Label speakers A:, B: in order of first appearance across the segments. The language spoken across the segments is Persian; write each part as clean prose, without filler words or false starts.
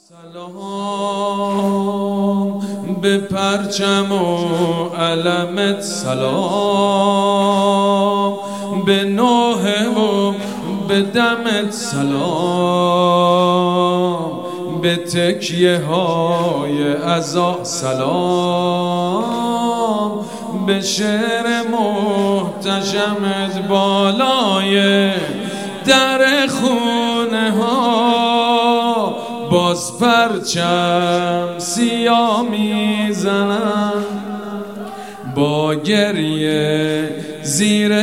A: سلام به پرچم و علمت، سلام به نوحه و به دمت، سلام به تکیه های عزا، سلام به شعر محتشمت بالای در خونه ها. باز پرچم سیاه میزنن با گریه زیر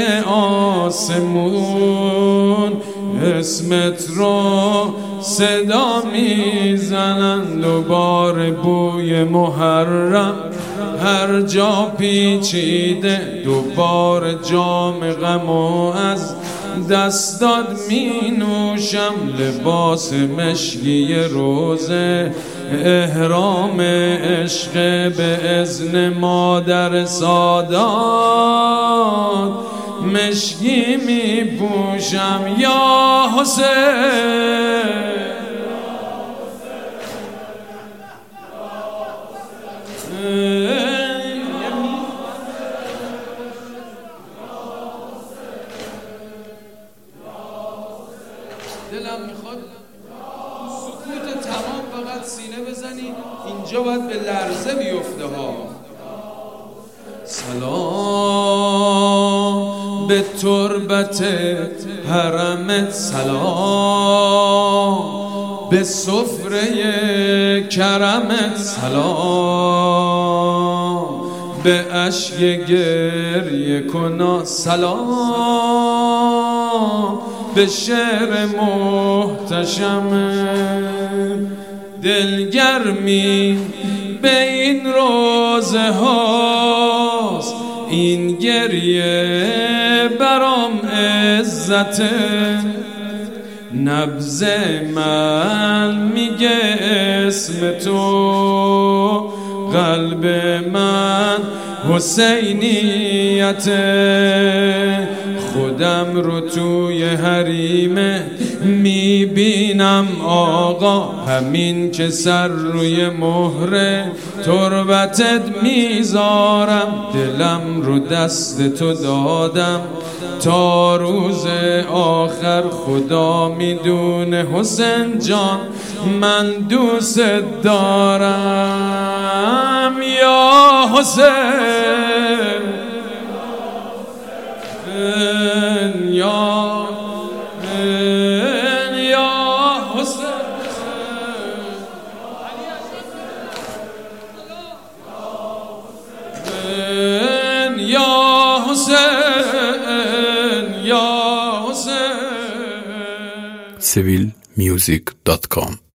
A: آسمون، اسمت رو صدا میزنن. دوباره بوی محرم هر جا پیچیده، دوباره جام غمو از دست داد می نوشم. لباس مشکی روزه احرام عشق به اذن مادر سادات، مشکی می پوشم یا حسین. دلم میخواد سکوت تمام فقط سینه بزنی، اینجا باید به لرزه بیفته ها. سلام به تربت حرمت، سلام به سفره کرمت، سلام به اشک گریه کنا، سلام به شعر محتشم. دلگرمی به این روزه هاست، این گریه برام عزته. نبض من میگه اسم تو، قلب من حسینیته. خودم رو توی حریمه میبینم آقا، همین که سر روی مهر تربتت میذارم. دلم رو دست تو دادم تا روز آخر، خدا میدونه حسین جان من دوست دارم یا حسین، یا حسین، یا حسین، یا حسین.
B: civilmusic.com